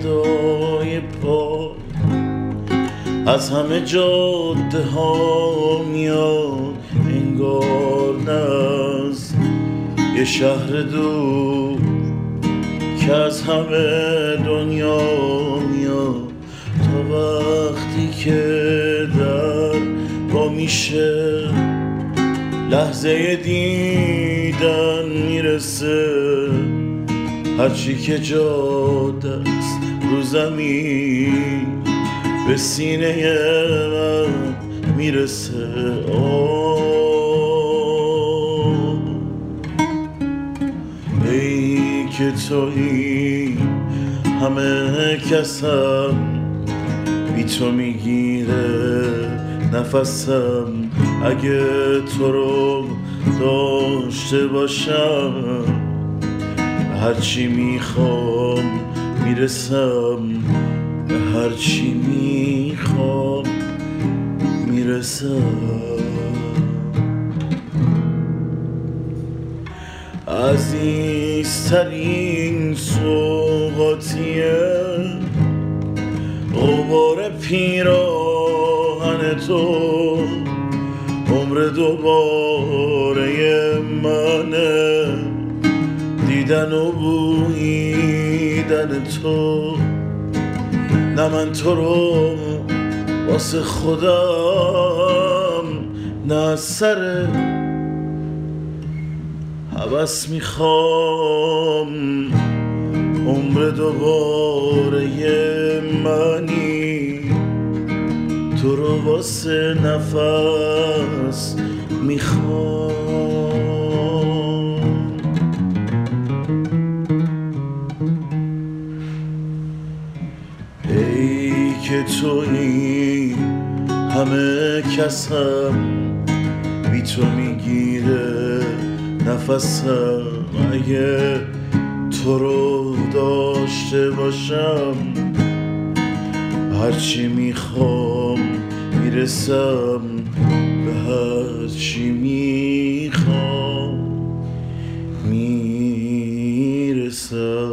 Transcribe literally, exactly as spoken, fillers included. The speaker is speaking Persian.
صدای پا از همه جاده ها میاد، انگار نه از یه شهر دور که از همه دنیا میاد. تا وقتی که در با میشه لحظه دیدن میرسه، هرچی که جاده است رو زمین به سینه من میرسه. آه ای که تویی همه کسم، بی تو میگیره نفسم. اگه تو رو داشته باشم هرچی میخوام میرسم، هرچی میخوام میرسم. عزیزترین سوغاتیه غبار پیراهن تو، عمر دوباره منه دیدن و بویدن تو. نه من تو رو واسه خودم، نه از سر هوس میخوام. عمر دوباره منی، تو رو واسه نفس میخوام. ای که تویی همه کسم، بی تو میگیره نفسم. اگه تو رو داشته باشم هرچی میخوام میرسم، به هرچی میخوام میرسم.